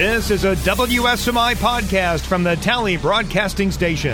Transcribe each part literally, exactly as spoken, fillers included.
This is a W S M I podcast from the Tally Broadcasting Station.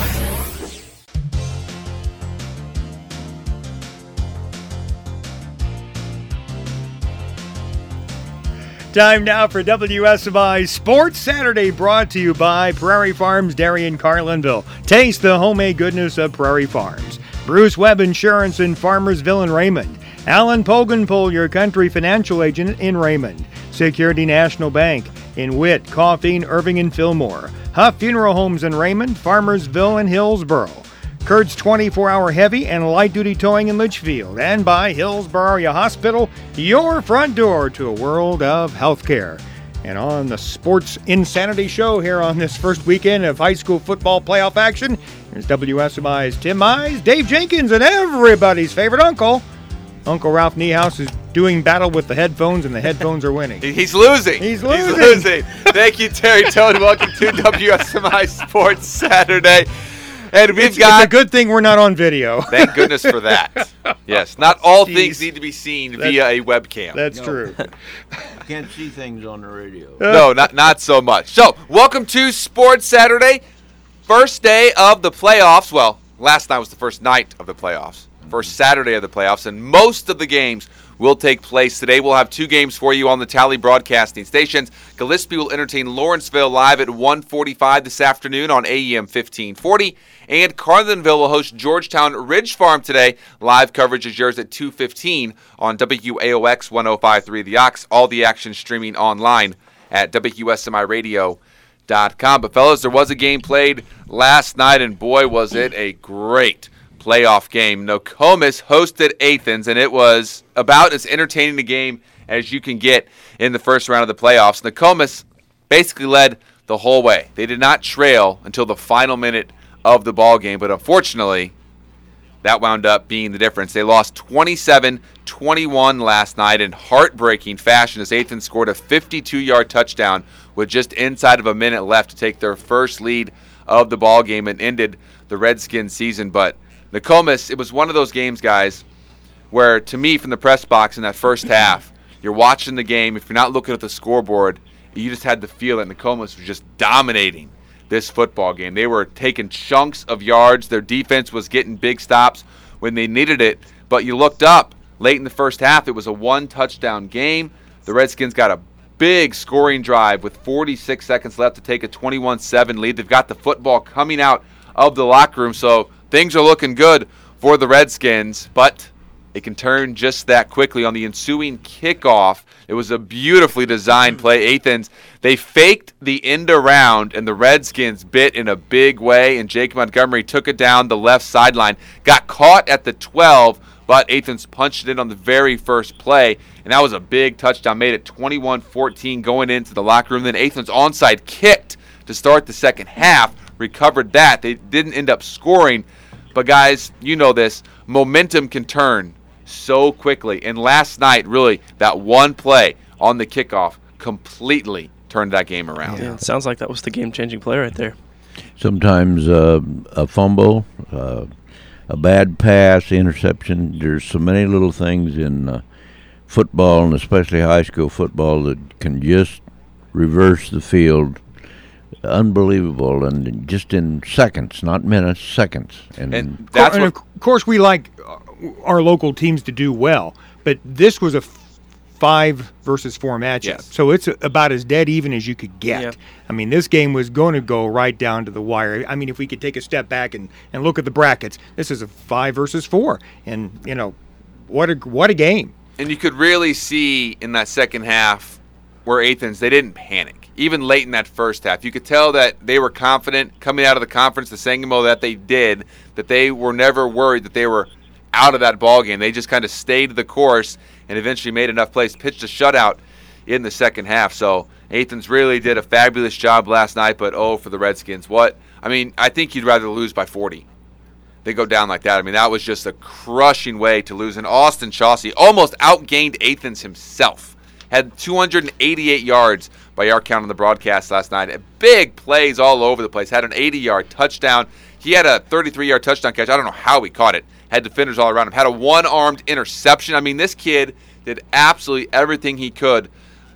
Time now for W S M I Sports Saturday, brought to you by Prairie Farms Dairy in Carlinville. Taste the homemade goodness of Prairie Farms. Bruce Webb Insurance in Farmersville and Raymond. Alan Pogenpole, your country financial agent in Raymond. Security National Bank in Witt, Coffeen, Irving, and Fillmore. Huff Funeral Homes in Raymond, Farmersville, and Hillsboro. Kurt's twenty-four hour heavy and light-duty towing in Litchfield. And by Hillsboro Area Hospital, your front door to a world of healthcare. And on the Sports Insanity Show here on this first weekend of high school football playoff action, here's W S M I's Tim Mize, Dave Jenkins, and everybody's favorite uncle. Uncle Ralph Niehaus is doing battle with the headphones, and the headphones are winning. He's losing. He's losing. He's losing. Thank you, Terry Toad. Welcome to W S M I Sports Saturday. And we've it's, got it's a good thing we're not on video. Thank goodness for that. Yes, not all Jeez. things need to be seen That's, via a webcam. That's no. true. You can't see things on the radio. No, not not so much. So, welcome to Sports Saturday. First day of the playoffs. Well, last night was the first night of the playoffs. First Saturday of the playoffs, and most of the games will take place today. We'll have two games for you on the Tally Broadcasting stations. Gillespie will entertain Lawrenceville live at one forty-five this afternoon on A E M fifteen forty, and Carlinville will host Georgetown Ridge Farm today. Live coverage is yours at two fifteen on W A O X one oh five point three The Ox. All the action streaming online at W S M I radio dot com. But fellas, there was a game played last night, and boy, was it a great playoff game. Nokomis hosted Athens, and it was about as entertaining a game as you can get in the first round of the playoffs. Nokomis basically led the whole way. They did not trail until the final minute of the ball game, but unfortunately, that wound up being the difference. They lost twenty-seven twenty-one last night in heartbreaking fashion as Athens scored a fifty-two yard touchdown with just inside of a minute left to take their first lead of the ball game and ended the Redskins season. But Nokomis, it was one of those games, guys, where to me from the press box in that first half, you're watching the game. If you're not looking at the scoreboard, you just had the feel that Nokomis was just dominating this football game. They were taking chunks of yards. Their defense was getting big stops when they needed it. But you looked up late in the first half, it was a one-touchdown game. The Redskins got a big scoring drive with forty-six seconds left to take a twenty-one seven lead. They've got the football coming out of the locker room, so things are looking good for the Redskins, but it can turn just that quickly on the ensuing kickoff. It was a beautifully designed play. Athens, they faked the end around, and the Redskins bit in a big way, and Jake Montgomery took it down the left sideline, got caught at the twelve, but Athens punched it in on the very first play, and that was a big touchdown, made it twenty-one fourteen going into the locker room. Then Athens onside kicked to start the second half, recovered that. They didn't end up scoring, but guys, you know this, momentum can turn so quickly. And last night, really, that one play on the kickoff completely turned that game around. Yeah, it sounds like that was the game-changing play right there. Sometimes uh, a fumble, uh, a bad pass, interception. There's so many little things in uh, football, and especially high school football, that can just reverse the field. Unbelievable, and just in seconds, not minutes, seconds. And, and that's and what, of course, we like our local teams to do well, but this was a f- five versus four matchup, yes. So it's about as dead even as you could get. Yeah. I mean, this game was going to go right down to the wire. I mean, if we could take a step back and, and look at the brackets, this is a five versus four, and you know, what a what a game. And you could really see in that second half where Athens, they didn't panic. Even late in that first half, you could tell that they were confident coming out of the conference, the Sangamo that they did, that they were never worried that they were out of that ball game. They just kind of stayed the course and eventually made enough plays, pitched a shutout in the second half. So Athens really did a fabulous job last night, but oh, for the Redskins. What? I mean, I think you'd rather lose by forty. They go down like that. I mean, that was just a crushing way to lose. And Austin Chauncey almost outgained Athens himself. Had two hundred eighty-eight yards by our count on the broadcast last night. Big plays all over the place. Had an eighty yard touchdown. He had a thirty-three yard touchdown catch. I don't know how he caught it. Had defenders all around him. Had a one-armed interception. I mean, this kid did absolutely everything he could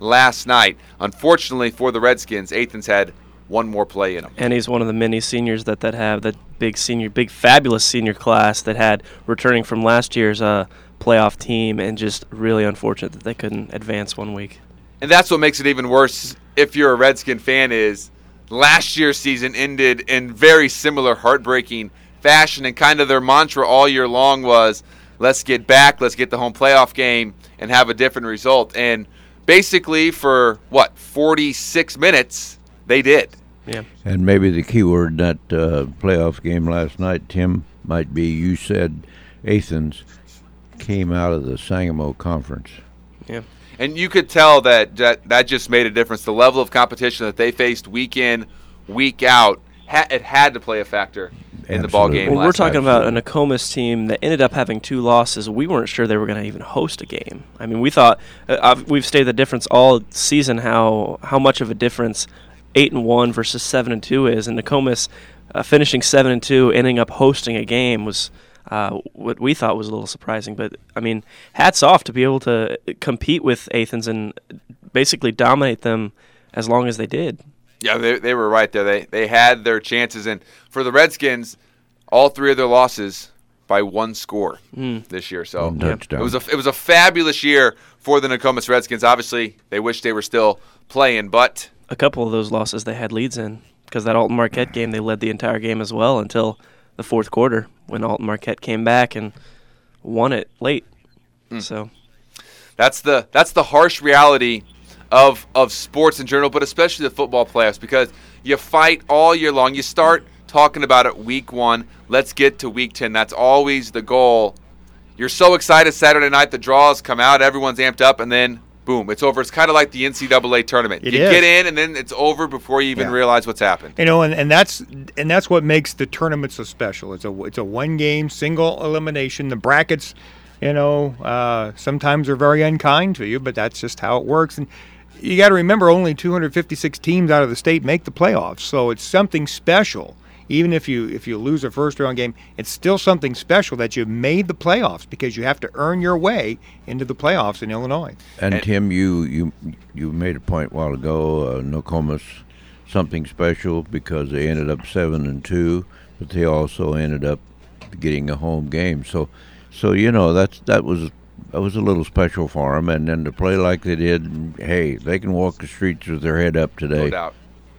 last night. Unfortunately for the Redskins, Athens had one more play in him. And he's one of the many seniors that, that have that big senior, big fabulous senior class that had returning from last year's uh, playoff team, and just really unfortunate that they couldn't advance one week. And that's what makes it even worse if you're a Redskin fan is last year's season ended in very similar heartbreaking fashion, and kind of their mantra all year long was, let's get back, let's get the home playoff game and have a different result. And basically for, what, forty-six minutes, they did. Yeah. And maybe the key word in that uh, playoff game last night, Tim, might be you said Athens came out of the Sangamo Conference. Yeah. And you could tell that, that that just made a difference. The level of competition that they faced week in, week out, ha- it had to play a factor in the ball game. Well, last we're talking night. about a Nokomis team that ended up having two losses. We weren't sure they were going to even host a game. I mean, we thought uh, I've, we've stated the difference all season how how much of a difference eight and one versus seven and two is, and Nokomis uh, finishing seven and two, ending up hosting a game was uh, what we thought was a little surprising. But I mean, hats off to be able to compete with Athens and basically dominate them as long as they did. Yeah, they they were right there. They they had their chances, and for the Redskins, all three of their losses by one score mm. this year. So One touchdown. it was a it was a fabulous year for the Nokomis Redskins. Obviously, they wish they were still playing, but A couple of those losses they had leads in, because that Alton Marquette game, they led the entire game as well until the fourth quarter when Alton Marquette came back and won it late. Mm. So that's the that's the harsh reality of of sports in general, but especially the football playoffs, because you fight all year long. You start talking about it week one. Let's get to week ten. That's always the goal. You're so excited Saturday night. The draws come out. Everyone's amped up, and then boom, it's over. It's kind of like the N C double A tournament. It you is. get in, and then it's over before you even Yeah. realize what's happened. You know, and, and that's and that's what makes the tournament so special. It's a it's a one game single elimination. The brackets, you know, uh, sometimes are very unkind to you, but that's just how it works. And you got to remember, only two hundred fifty-six teams out of the state make the playoffs, so it's something special. Even if you if you lose a first round game, it's still something special that you've made the playoffs, because you have to earn your way into the playoffs in Illinois. And, And- Tim, you, you you made a point a while ago, uh, Nokomis, something special because they ended up seven and two, but they also ended up getting a home game. So, so you know that's that was that was a little special for them. And then to play like they did, hey, they can walk the streets with their head up today. No doubt.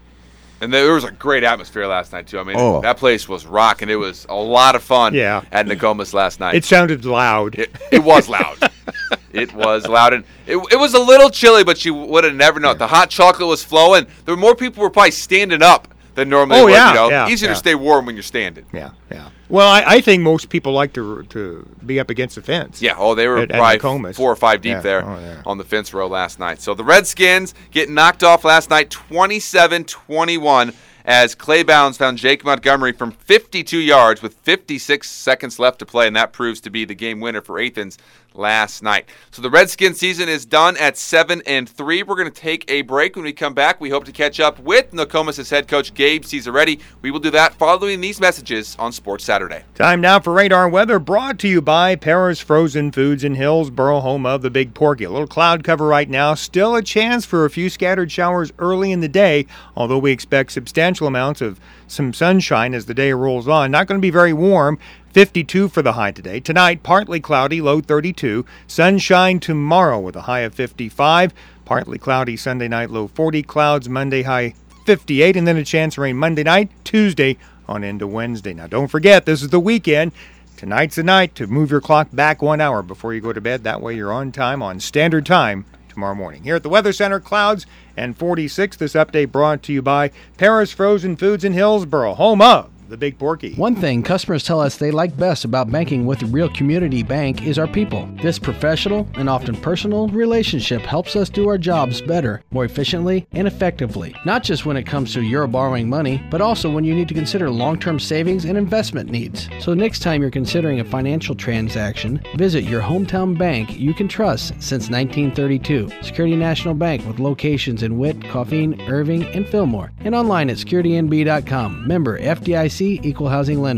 And there was a great atmosphere last night, too. I mean, Oh. that place was rocking. It was a lot of fun Yeah. at Nokomis last night. It sounded loud. It, it was loud. It was loud. And it, it was a little chilly, but you would have never known. The hot chocolate was flowing. There were more people were probably standing up than normally Oh, would, yeah, you know. yeah, Easier yeah. to stay warm when you're standing. Yeah, yeah. Well, I, I think most people like to to be up against the fence. Yeah, oh, they were At- at probably Nokomis. four or five deep Yeah, there oh, yeah. on the fence row last night. So the Redskins get knocked off last night twenty-seven twenty-one as Clay Bounds found Jake Montgomery from fifty-two yards with fifty-six seconds left to play, and that proves to be the game winner for Athens last night. So the Redskins season is done at seven and three. We're going to take a break. When we come back, we hope to catch up with Nokomis' head coach Gabe Cesaretti. We will do that following these messages on Sports Saturday. Time now for Radar Weather, brought to you by Paris Frozen Foods in Hillsboro, home of the Big Porky. A little cloud cover right now. Still a chance for a few scattered showers early in the day, although we expect substantial amounts of some sunshine as the day rolls on. Not going to be very warm. fifty-two for the high today. Tonight, partly cloudy, low thirty-two. Sunshine tomorrow with a high of fifty-five. Partly cloudy Sunday night, low forty. Clouds Monday, high fifty-eight. And then a chance of rain Monday night, Tuesday on into Wednesday. Now, don't forget, this is the weekend. Tonight's the night to move your clock back one hour before you go to bed. That way you're on time, on standard time tomorrow morning. Here at the Weather Center, clouds and forty-six. This update brought to you by Paris Frozen Foods in Hillsboro, home of the Big Porky. One thing customers tell us they like best about banking with a real community bank is our people. This professional and often personal relationship helps us do our jobs better, more efficiently, and effectively. Not just when it comes to your borrowing money, but also when you need to consider long-term savings and investment needs. So next time you're considering a financial transaction, visit your hometown bank you can trust since nineteen thirty-two. Security National Bank, with locations in Witt, Coffeen, Irving, and Fillmore, and online at security n b dot com. Member F D I C, Equal Housing Lender.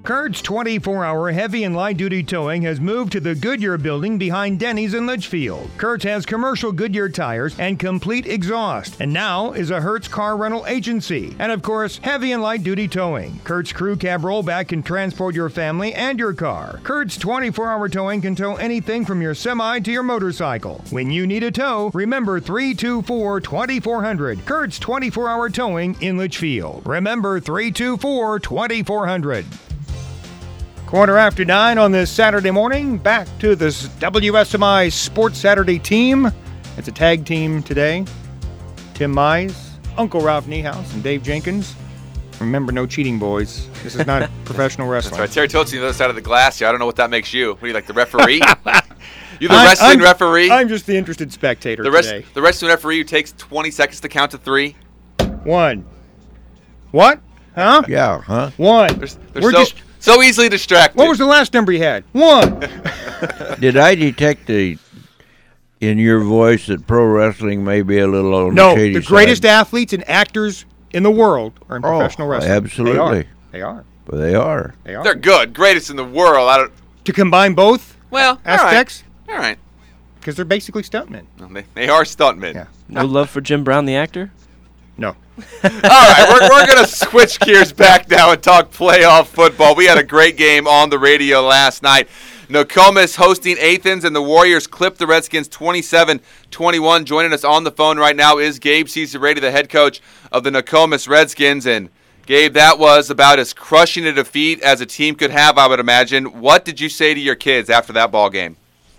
Kurt's twenty-four hour heavy and light-duty towing has moved to the Goodyear building behind Denny's in Litchfield. Kurt's has commercial Goodyear tires and complete exhaust, and now is a Hertz car rental agency. And of course, heavy and light-duty towing. Kurt's crew cab rollback can transport your family and your car. Kurt's twenty-four hour towing can tow anything from your semi to your motorcycle. When you need a tow, remember three two four, two four zero zero. Kurt's twenty-four hour towing in Litchfield. Remember three two four, two four zero zero. Quarter after nine on this Saturday morning. Back to this W S M I Sports Saturday team. It's a tag team today. Tim Mize, Uncle Ralph Niehaus, and Dave Jenkins. Remember, no cheating, boys. This is not professional wrestling. That's right. Terry Totes on the other side of the glass here. I don't know what that makes you. What are you, like the referee? You the I, wrestling I'm, referee? I'm just the interested spectator the rest, today. The wrestling referee who takes twenty seconds to count to three? One. What? Huh? Yeah, huh? One. They're, they're We're so, just, so easily distracted. what was the last number you had? One. Did I detect a, in your voice that pro wrestling may be a little on No, the shady the greatest side? athletes and actors in the world are in Oh, professional wrestling. absolutely. They are. They are. But they are. They are. They're good. Greatest in the world. I don't. To combine both Well, aspects, All right. because they're basically stuntmen. All right. They, they are stuntmen. Yeah. No love for Jim Brown, the actor? No. All right, we're, we're going to switch gears back now and talk playoff football. We had a great game on the radio last night. Nokomis hosting Athens, and the Warriors clipped the Redskins twenty-seven twenty-one. Joining us on the phone right now is Gabe Cesarady, the head coach of the Nokomis Redskins. And, Gabe, that was about as crushing a defeat as a team could have, I would imagine. What did you say to your kids after that ball game?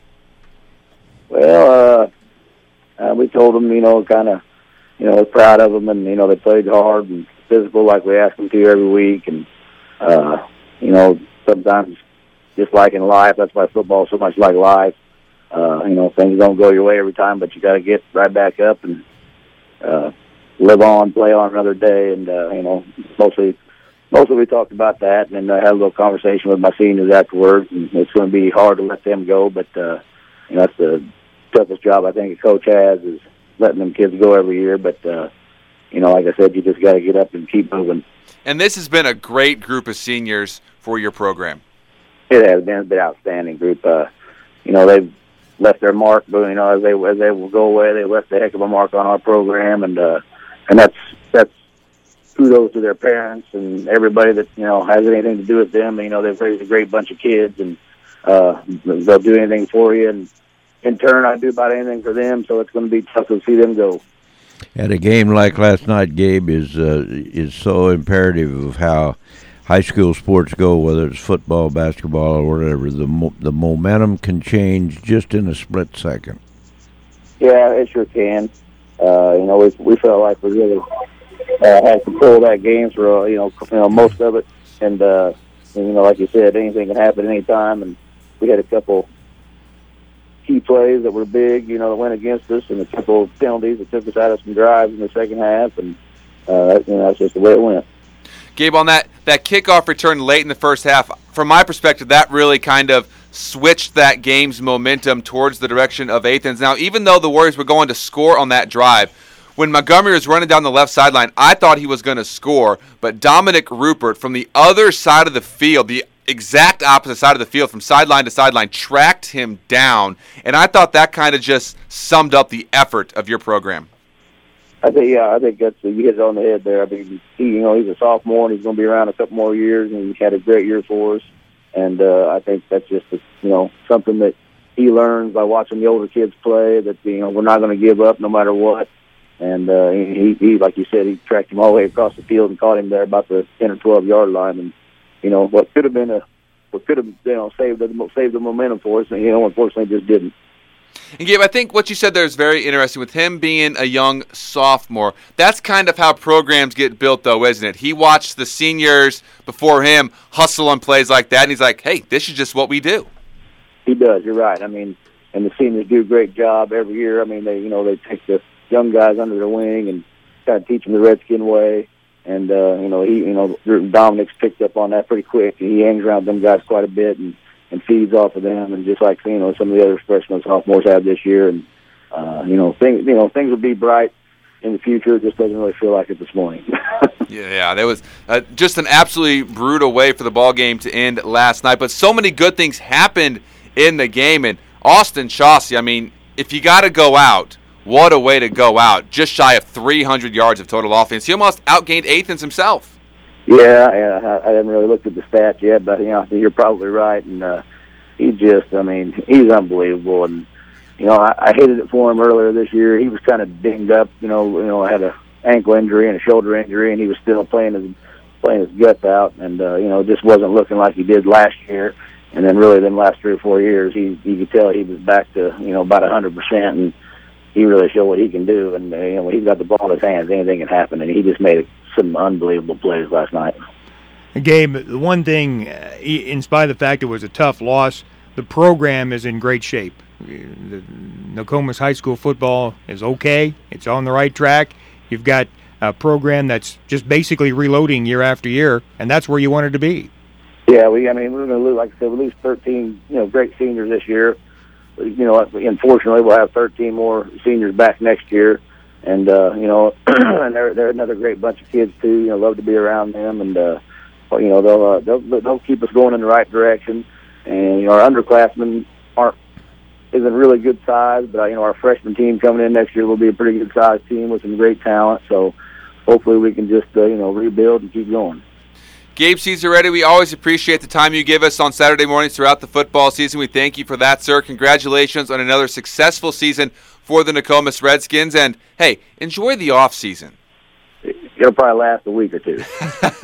Well, uh, uh, we told them, you know, kind of, you know, we're proud of them, and, you know, they played hard and physical like we ask them to every week. And, uh, you know, sometimes just like in life, that's why football is so much like life. Uh, you know, things don't go your way every time, but you got to get right back up and uh, live on, play on another day. And, uh, you know, mostly mostly we talked about that, and then I had a little conversation with my seniors afterwards, and it's going to be hard to let them go, but, uh, you know, that's the toughest job I think a coach has, is letting them kids go every year. But, uh, you know, like I said, you just got to get up and keep moving. And this has been a great group of seniors for your program. It has been an outstanding group. Uh, you know, they've left their mark, but, you know, as they as they will go away, they left a heck of a mark on our program, and uh, and that's that's kudos to their parents and everybody that, you know, has anything to do with them. You know, they've raised a great bunch of kids, and uh, they'll do anything for you, and in turn, I do about anything for them, so it's going to be tough to see them go. And a game like last night, Gabe, is uh, is so imperative of how high school sports go, whether it's football, basketball, or whatever. The mo- the momentum can change just in a split second. Yeah, it sure can. Uh, you know, we we felt like we really uh, had control of that game for uh, you know you know most of it, and uh, and, you know, like you said, anything can happen anytime, and we had a couple key plays that were big, you know, that went against us, and a couple of penalties that took us out of some drives in the second half, and uh, you know, that's just the way it went. Gabe, on that, that kickoff return late in the first half, from my perspective, that really kind of switched that game's momentum towards the direction of Athens. Now, even though the Warriors were going to score on that drive, when Montgomery was running down the left sideline, I thought he was going to score, but Dominic Rupert from the other side of the field, the exact opposite side of the field from sideline to sideline, tracked him down, and I thought that kind of just summed up the effort of your program. I think, yeah, I think that's, you hit it on the head there. I mean, he, you know, he's a sophomore, and he's going to be around a couple more years, and he had a great year for us. And uh, I think that's just, a, you know, something that he learns by watching the older kids play, that, you know, we're not going to give up no matter what. And uh, he, he, like you said, he tracked him all the way across the field and caught him there about the ten or twelve yard line. And, you know, what could have been a, what could have, you know, saved the, saved the momentum for us, and, you know, unfortunately just didn't. And Gabe, I think what you said there is very interesting with him being a young sophomore. That's kind of how programs get built, though, isn't it? He watched the seniors before him hustle on plays like that, and he's like, hey, this is just what we do. He does, you're right. I mean, and the seniors do a great job every year. I mean, they, you know, they take the young guys under their wing and kind of teach them the Redskin way. And, uh, you know, he, you know, Dominic's picked up on that pretty quick. He hangs around them guys quite a bit and, and feeds off of them, and just like, you know, some of the other freshmen and sophomores have this year. And, uh, you know, things, you know, things will be bright in the future. It just doesn't really feel like it this morning. Yeah, yeah, there was uh, just an absolutely brutal way for the ball game to end last night. But so many good things happened in the game. And Austin Chauncey, I mean, if you got to go out, what a way to go out. Just shy of three hundred yards of total offense. He almost outgained Athens himself. Yeah, yeah, I haven't really looked at the stats yet, but you know, you're probably right. And uh, he just, I mean, he's unbelievable. And you know, I, I hated it for him earlier this year. He was kind of dinged up. You know, you know, had a ankle injury and a shoulder injury, and he was still playing his playing his guts out. And uh, you know, just wasn't looking like he did last year. And then really, them last three or four years, he you could tell he was back to you know about a hundred percent, and he really showed what he can do. And uh, you know, when he's got the ball in his hands, anything can happen. And he just made some unbelievable plays last night. Gabe, the one thing, uh, in spite of the fact it was a tough loss, the program is in great shape. The Nokomis High School football is okay. It's on the right track. You've got a program that's just basically reloading year after year, and that's where you wanted to be. Yeah, we. I mean, we're going to lose, like I said, we lose thirteen, you know, great seniors this year. You know, unfortunately, we'll have thirteen more seniors back next year, and uh, you know, and they're they're another great bunch of kids too. You know, love to be around them, and uh, you know, they'll uh, they'll they'll keep us going in the right direction. And you know, our underclassmen aren't isn't really good size, but you know, our freshman team coming in next year will be a pretty good size team with some great talent. So hopefully, we can just uh, you know rebuild and keep going. Gabe Cesaretti, we always appreciate the time you give us on Saturday mornings throughout the football season. We thank you for that, sir. Congratulations on another successful season for the Nokomis Redskins. And, hey, enjoy the off season. It'll probably last a week or two. Gabe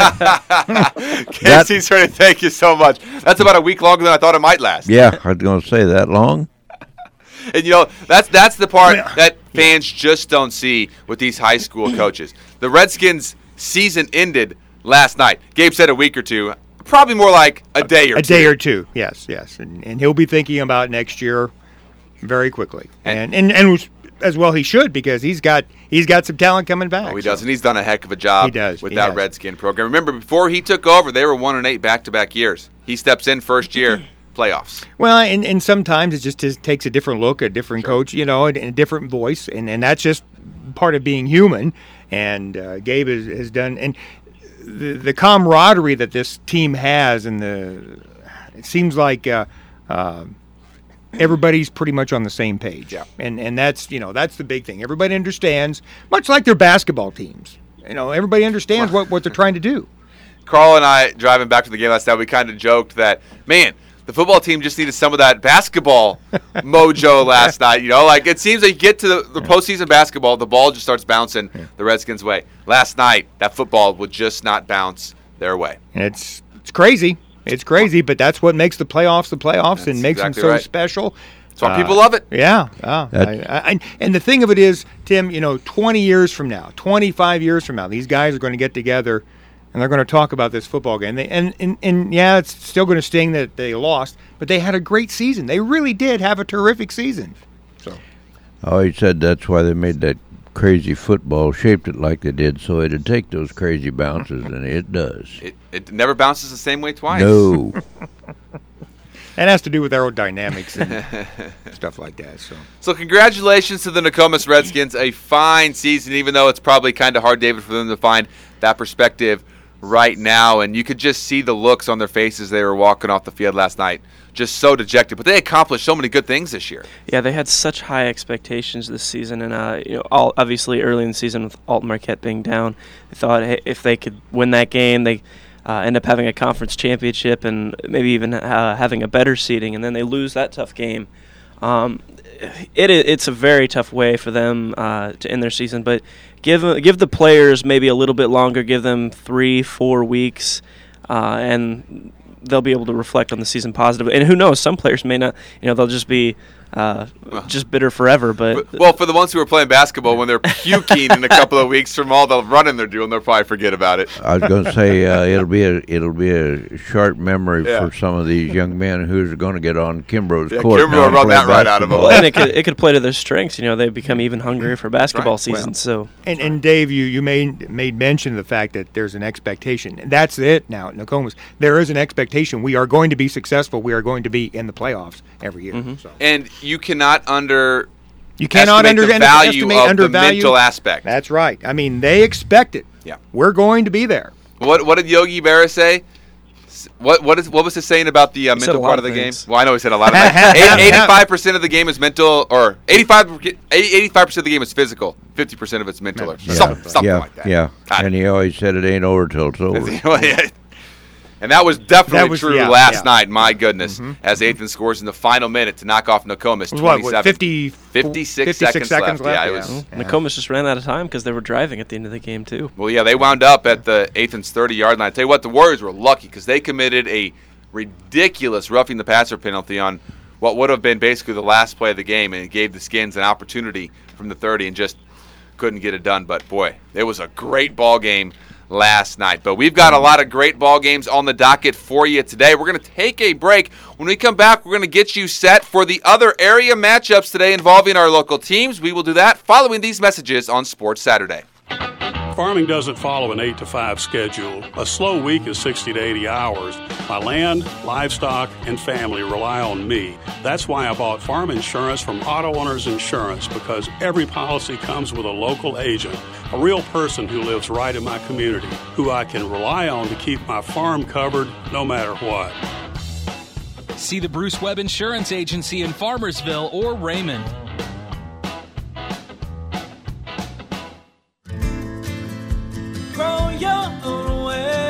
Cesaretti, thank you so much. That's about a week longer than I thought it might last. Yeah, I was going to say that long. And, you know, that's that's the part that fans just don't see with these high school coaches. The Redskins' season ended last night. Gabe said a week or two. Probably more like a day or a two. A day or two, yes, yes. And, and he'll be thinking about next year very quickly. And, and and as well he should, because he's got he's got some talent coming back. Oh, he so. does, and he's done a heck of a job he does. with he that does. Redskin program. Remember, before he took over, they were one and eight back-to-back years. He steps in first year, playoffs. Well, and, and sometimes it just, just takes a different look, a different Sure. coach, you know, and, and a different voice, and, and that's just part of being human. And uh, Gabe has, has done, and the the camaraderie that this team has, and the it seems like uh, uh, everybody's pretty much on the same page. Yeah. And and that's you know that's the big thing. Everybody understands, much like their basketball teams. You know, everybody understands what, what they're trying to do. Carl and I, driving back from the game last night, we kind of joked that, man, the football team just needed some of that basketball mojo last night. You know, like it seems like you get to the, the postseason basketball, the ball just starts bouncing Yeah. the Redskins' way. Last night, that football would just not bounce their way. And it's it's crazy. It's crazy, but that's what makes the playoffs the playoffs That's and makes exactly them so right. special. That's why Uh, people love it. Yeah. yeah. I, That's- I, I, and the thing of it is, Tim, you know, twenty years from now, twenty-five years from now, these guys are going to get together and they're going to talk about this football game. They, and, and, and, yeah, it's still going to sting that they lost, but they had a great season. They really did have a terrific season. So I always said that's why they made that crazy football, shaped it like they did, so it'd take those crazy bounces, and it does. It, it never bounces the same way twice. No. that has to do with aerodynamics and stuff like that. So So congratulations to the Nokomis Redskins. A fine season, even though it's probably kind of hard, David, for them to find that perspective right now. And you could just see the looks on their faces they were walking off the field last night. Just so dejected. But they accomplished so many good things this year. Yeah, they had such high expectations this season, and uh, you know, all, obviously early in the season with Alton Marquette being down, they thought, hey, if they could win that game, they uh, end up having a conference championship and maybe even uh, having a better seeding, and then they lose that tough game. Um, it it's a very tough way for them uh, to end their season, but give give the players maybe a little bit longer, give them three, four weeks, uh, and they'll be able to reflect on the season positively. And who knows, some players may not, you know, they'll just be uh, just bitter forever. But Well, for the ones who are playing basketball, when they're puking in a couple of weeks from all the running they're doing, they'll probably forget about it. I was going to say uh, it'll be a it'll be a sharp memory Yeah. for some of these young men who's going to get on Kimbrough's Yeah, court. Kimbrough now and run play that right out of them. basketball. and it could it could play to their strengths. You know, they become even hungrier for basketball right. season. Well, so And, and Dave, you, you made made mention of the fact that there's an expectation. And that's it now at Nokomis. There is an expectation. We are going to be successful. We are going to be in the playoffs every year. So And you cannot under you cannot estimate under, the value underestimate, of the undervalue. mental aspect. That's right. I mean, they expect it. Yeah. We're going to be there. What What did Yogi Berra say? What what is what was his saying about the uh, mental part of the things. game? Well, I know he said a lot of things. eighty-five percent of the game is mental, or eighty-five percent of the game is physical. fifty percent of it's mental, or Yeah, something, something yeah, like that. yeah. God. And he always said it ain't over till it's over. And that was definitely That was- true yeah, last yeah. night. My goodness, as Athan scores in the final minute to knock off Nokomis. It was what, what, twenty-seven. fifty, fifty-six, fifty-six seconds, left. Yeah, it Yeah. was. Yeah. Nokomis just ran out of time because they were driving at the end of the game too. Well, yeah, they wound up at the Athan's thirty-yard line. I tell you what, the Warriors were lucky because they committed a ridiculous roughing the passer penalty on what would have been basically the last play of the game, and it gave the Skins an opportunity from the thirty and just couldn't get it done. But boy, it was a great ball game last night. But we've got a lot of great ball games on the docket for you today. We're going to take a break. When we come back, we're going to get you set for the other area matchups today involving our local teams. We will do that following these messages on Sports Saturday. Farming doesn't follow an eight to five schedule. A slow week is sixty to eighty hours. My land, livestock, and family rely on me. That's why I bought farm insurance from Auto Owners Insurance, because every policy comes with a local agent, a real person who lives right in my community, who I can rely on to keep my farm covered no matter what. See the Bruce Webb Insurance Agency in Farmersville or Raymond. Grow your own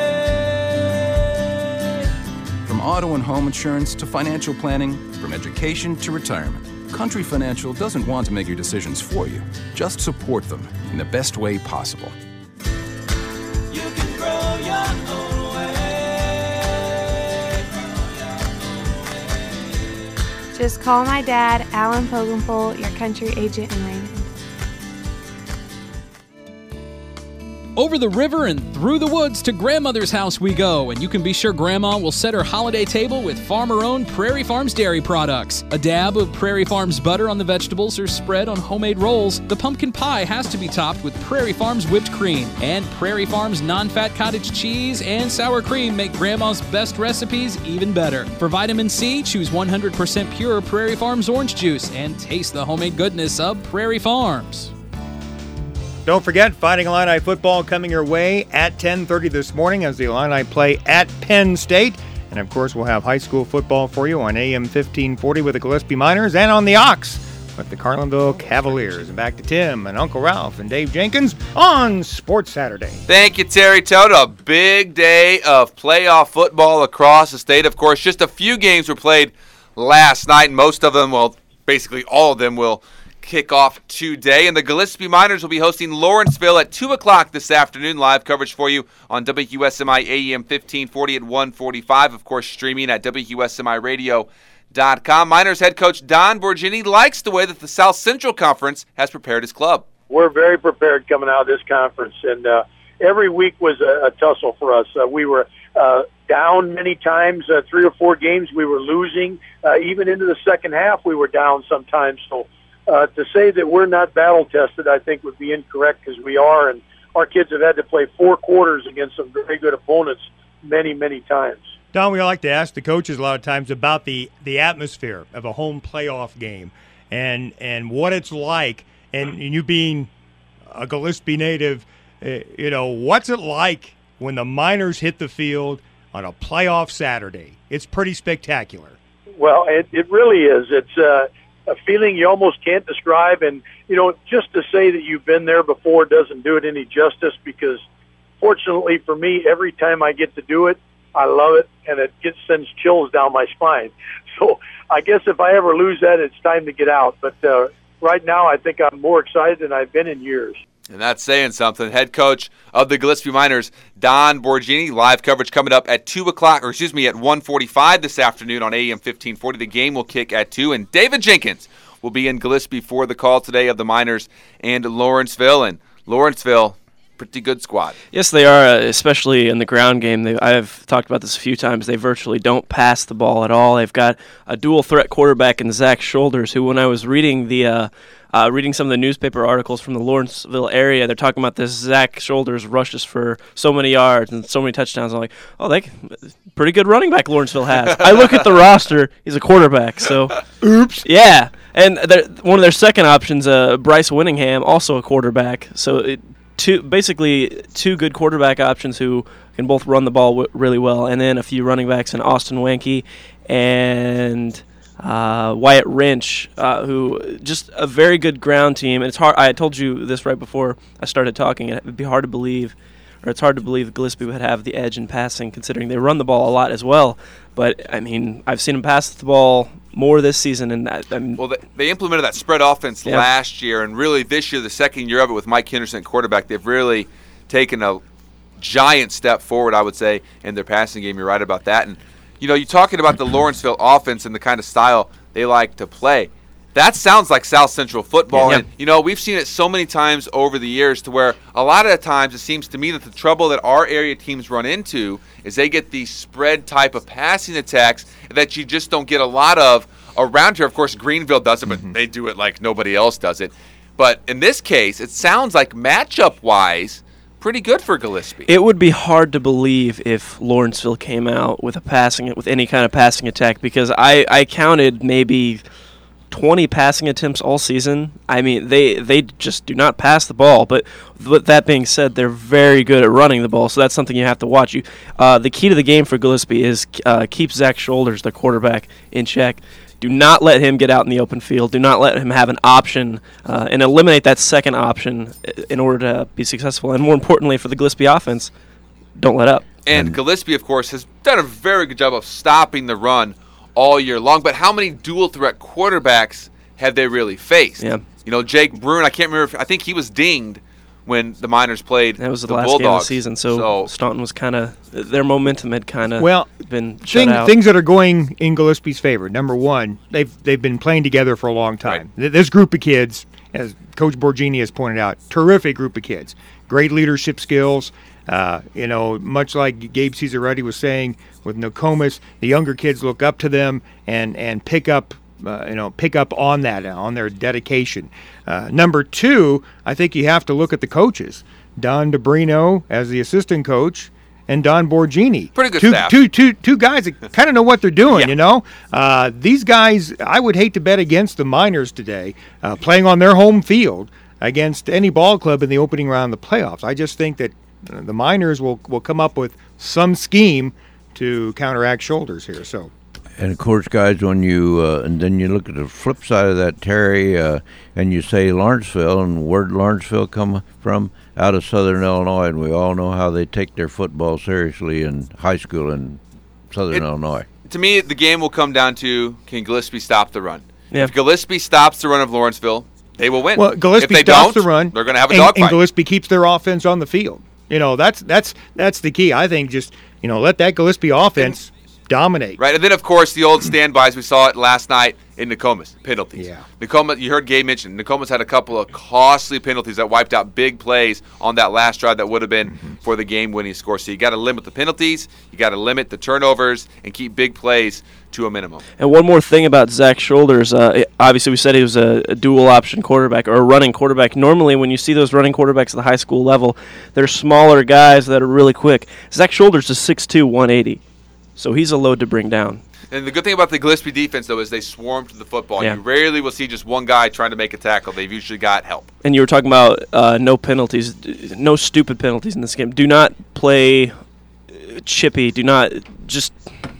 way. From auto and home insurance to financial planning, from education to retirement, Country Financial doesn't want to make your decisions for you. Just support them in the best way possible. You can grow your own way. Just call my dad, Alan Pogenpole, your country agent in Raymond. Over the river and through the woods to Grandmother's house we go, and you can be sure Grandma will set her holiday table with farmer-owned Prairie Farms dairy products. A dab of Prairie Farms butter on the vegetables or spread on homemade rolls. The pumpkin pie has to be topped with Prairie Farms whipped cream. And Prairie Farms non-fat cottage cheese and sour cream make Grandma's best recipes even better. For vitamin C, choose one hundred percent pure Prairie Farms orange juice and taste the homemade goodness of Prairie Farms. Don't forget, Fighting Illini football coming your way at ten thirty this morning as the Illini play at Penn State. And, of course, we'll have high school football for you on A M fifteen forty with the Gillespie Miners and on the Ox with the Carlinville Cavaliers. And back to Tim and Uncle Ralph and Dave Jenkins on Sports Saturday. Thank you, Terry Toto. A big day of playoff football across the state. Of course, just a few games were played last night, and most of them, well, basically all of them will kick off today. And the Gillespie Miners will be hosting Lawrenceville at two o'clock this afternoon. Live coverage for you on W S M I A M fifteen forty at one forty-five. Of course, streaming at W S M I radio dot com. Miners head coach Don Borgini likes the way that the South Central Conference has prepared his club. We're very prepared coming out of this conference, and uh, every week was a, a tussle for us. Uh, we were uh, down many times, uh, three or four games we were losing. Uh, even into the second half we were down sometimes. So Uh, to say that we're not battle-tested, I think, would be incorrect, because we are, and our kids have had to play four quarters against some very good opponents many, many times. Don, we like to ask the coaches a lot of times about the, the atmosphere of a home playoff game and and what it's like. And, and you being a Gillespie native, uh, you know, what's it like when the Miners hit the field on a playoff Saturday? It's pretty spectacular. Well, it, it really is. It's uh, a feeling you almost can't describe. And, you know, just to say that you've been there before doesn't do it any justice, because fortunately for me, every time I get to do it, I love it, and it gets sends chills down my spine. So I guess if I ever lose that, it's time to get out. But uh, right now I think I'm more excited than I've been in years. And that's saying something. Head coach of the Gillespie Miners, Don Borgini. Live coverage coming up at two o'clock, or excuse me, at one forty-five this afternoon on A M fifteen forty. The game will kick at two, and David Jenkins will be in Gillespie for the call today of the Miners and Lawrenceville. And Lawrenceville, pretty good squad. Yes, they are, especially in the ground game. They, I've talked about this a few times. They virtually don't pass the ball at all. They've got a dual-threat quarterback in Zach Shoulders, who, when I was reading the uh, uh, reading some of the newspaper articles from the Lawrenceville area, they're talking about this Zach Shoulders rushes for so many yards and so many touchdowns. I'm like, oh, they pretty good running back Lawrenceville has. I look at the roster, he's a quarterback, so oops. Yeah, and one of their second options, uh, Bryce Winningham, also a quarterback. So it two basically two good quarterback options who can both run the ball w- really well, and then a few running backs in Austin Wenke and uh, Wyatt Wrench, uh, who just a very good ground team. And it's hard. I told you this right before I started talking. It would be hard to believe, or it's hard to believe Gillespie would have the edge in passing, considering they run the ball a lot as well. But I mean, I've seen them pass the ball more this season, and that, I mean, well, they, they implemented that spread offense yeah. last year, and really this year, the second year of it with Mike Henderson at quarterback, they've really taken a giant step forward, I would say, in their passing game. You're right about that. And you know, you're talking about the Lawrenceville offense and the kind of style they like to play. That sounds like South Central football. Yeah. And, you know, we've seen it so many times over the years to where a lot of the times it seems to me that the trouble that our area teams run into is they get these spread type of passing attacks that you just don't get a lot of around here. Of course, Greenville does it, but mm-hmm. they do it like nobody else does it. But in this case, it sounds like matchup-wise, pretty good for Gillespie. It would be hard to believe if Lawrenceville came out with a passing with any kind of passing attack, because I, I counted maybe twenty passing attempts all season. I mean, they they just do not pass the ball. But with that being said, they're very good at running the ball, so that's something you have to watch. You, uh, the key to the game for Gillespie is uh, keep Zach Shoulders, the quarterback, in check. Do not let him get out in the open field. Do not let him have an option uh, and eliminate that second option in order to be successful. And more importantly, for the Gillespie offense, don't let up. And Gillespie, of course, has done a very good job of stopping the run all year long. But how many dual threat quarterbacks have they really faced? Yeah. You know, Jake Bruin, I can't remember. If, I think he was dinged when the Miners played that was the, the last Bulldogs. game of the season. So, so Staunton was kind of their momentum had kind of well, been shut thing, out. Things that are going in Gillespie's favor. Number one, they've they've been playing together for a long time. Right. This group of kids, as Coach Borgini has pointed out, terrific group of kids, great leadership skills. Uh, you know, much like Gabe Cesaretti was saying with Nokomis, the younger kids look up to them and and pick up. Uh, you know, pick up on that, on their dedication. Uh, number two, I think you have to look at the coaches. Don DeBrino as the assistant coach and Don Borgini. Pretty good two, staff. Two, two, two guys that kind of know what they're doing, yeah. you know. Uh, these guys, I would hate to bet against the Miners today, uh, playing on their home field against any ball club in the opening round of the playoffs. I just think that uh, the Miners will, will come up with some scheme to counteract Shoulders here, so... And of course, guys, when you uh, and then you look at the flip side of that, Terry, uh, and you say Lawrenceville, and where'd Lawrenceville come from? Out of Southern Illinois, and we all know how they take their football seriously in high school in Southern it, Illinois. To me, the game will come down to, can Gillespie stop the run? Yeah. If Gillespie stops the run of Lawrenceville, they will win. Well, Gillespie if they stops don't, the run, they're going to have a and, dogfight. and Gillespie keeps their offense on the field. You know, that's that's that's the key. I think just, you know, let that Gillespie offense dominate. Right, and then, of course, the old standbys. We saw it last night in Nokomis. Penalties. Yeah. Nokomis, you heard Gabe mention, Nokomis had a couple of costly penalties that wiped out big plays on that last drive that would have been mm-hmm. for the game-winning score. So you got to limit the penalties, you got to limit the turnovers, and keep big plays to a minimum. And one more thing about Zach Shoulders. Uh, obviously, we said he was a, a dual-option quarterback or a running quarterback. Normally, when you see those running quarterbacks at the high school level, they're smaller guys that are really quick. Zach Shoulders is six two, one eighty. So he's a load to bring down. And the good thing about the Gillespie defense, though, is they swarm to the football. Yeah. You rarely will see just one guy trying to make a tackle. They've usually got help. And you were talking about uh, no penalties, no stupid penalties in this game. Do not play chippy. Do not just...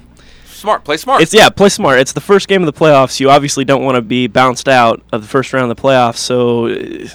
Smart. Play smart. It's Yeah, play smart. It's the first game of the playoffs. You obviously don't want to be bounced out of the first round of the playoffs, so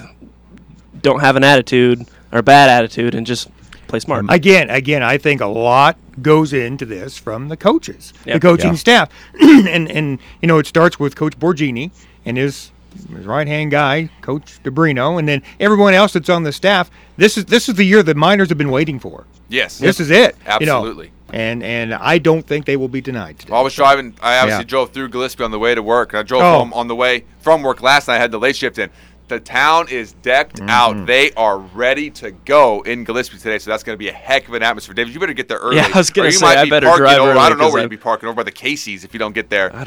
don't have an attitude or a bad attitude and just play smart. Again, again, I think a lot goes into this from the coaches, yep. the coaching yeah. staff. and, and, you know, it starts with Coach Borgini and his his right-hand guy, Coach DeBrino, and then everyone else that's on the staff. This is this is the year the Miners have been waiting for. Yes. This yep. is it. Absolutely. You know, and, and I don't think they will be denied today. Well, I was driving. I obviously yeah. drove through Gillespie on the way to work. And I drove oh. home on the way from work last night. I had the late shift in. The town is decked mm-hmm. out. They are ready to go in Gillespie today, so that's going to be a heck of an atmosphere. David, you better get there early. Yeah, I was going to say, might I be better parking drive over, early. I don't know where I, you'd be parking, over by the Casey's if you don't get there. I don't know.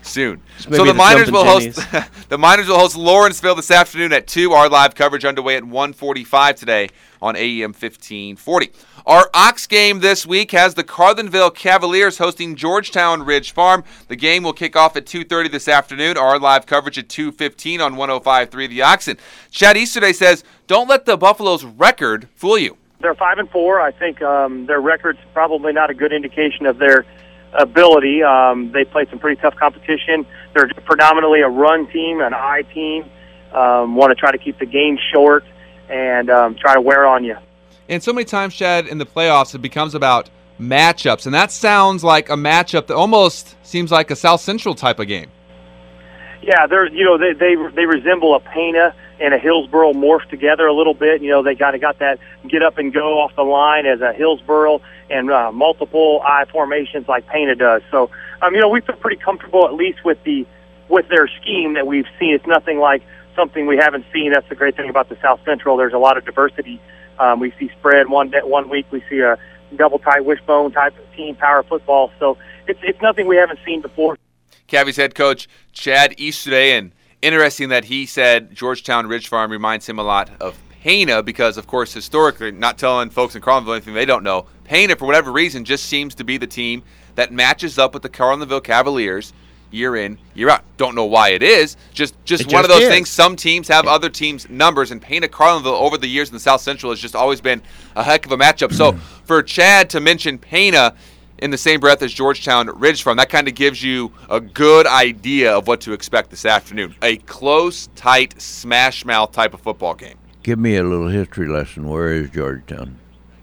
soon. maybe So the the Miners Jumpin' will host Jennies. the Miners will host Lawrenceville this afternoon at two. Our live coverage underway at one forty-five today on A E M fifteen forty. Our Ox game this week has the Carlinville Cavaliers hosting Georgetown Ridge Farm. The game will kick off at two thirty this afternoon. Our live coverage at two fifteen on one oh five point three The Oxen. Chad Easterday says, don't let the Buffalo's record fool you. They're five and four. I think um, their record's probably not a good indication of their ability. Um, they played some pretty tough competition. They're predominantly a run team, an I team. Um, want to try to keep the game short and um, try to wear on you. And so many times, Chad, in the playoffs, it becomes about matchups, and that sounds like a matchup that almost seems like a South Central type of game. Yeah, they're you know they they they resemble a Pana and a Hillsboro morphed together a little bit. You know, they kind of got that get up and go off the line as a Hillsboro and uh, multiple I formations like Pana does. So, um, you know, we feel pretty comfortable at least with the with their scheme that we've seen. It's nothing like something we haven't seen. That's the great thing about the South Central. There's a lot of diversity. Um, we see spread one one week. We see a double tight wishbone type of team, power football. So it's it's nothing we haven't seen before. Cavies head coach Chad Easterday, and interesting that he said Georgetown Ridge Farm reminds him a lot of Pana because, of course, historically, not telling folks in Carlinville anything they don't know, Pana, for whatever reason, just seems to be the team that matches up with the Carlinville Cavaliers year in, year out. Don't know why it is. Just just It one just of those is. things. Some teams have other teams' numbers, and Pana Carlinville over the years in the South Central has just always been a heck of a matchup. So for Chad to mention Pana in the same breath as Georgetown Ridge Farm, that kind of gives you a good idea of what to expect this afternoon. A close, tight, smash mouth type of football game. Give me a little history lesson. Where is Georgetown?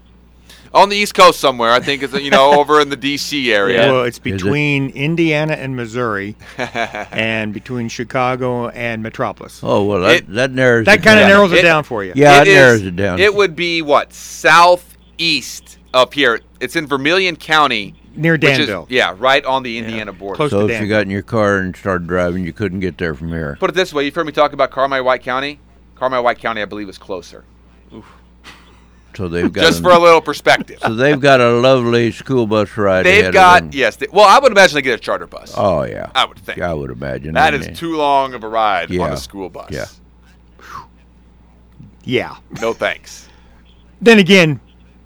On the East Coast somewhere. I think it's, you know, over in the D C area. Well, it's between Indiana and Missouri, and between Chicago and Metropolis. Oh, well, that, It- that narrows That it kind of down. narrows it, It- down for you. Yeah, it, is- narrows it down. It would be, what, southeast up here. It's in Vermilion County. Near which is- Danville. yeah, right on the Indiana border. Close so to if Danville. you got in your car and started driving, you couldn't get there from here. Put it this way, you've heard me talk about Carmi-White County. Carmi-White County, I believe, is closer. So they've got Just a- for a little perspective. So they've got a lovely school bus ride. They've ahead got, of them. yes. They, well, I would imagine they get a charter bus. Oh yeah. I would think. I would imagine That wouldn't is it? too long of a ride on Yeah. a school bus. Yeah. Yeah. No thanks. Then again,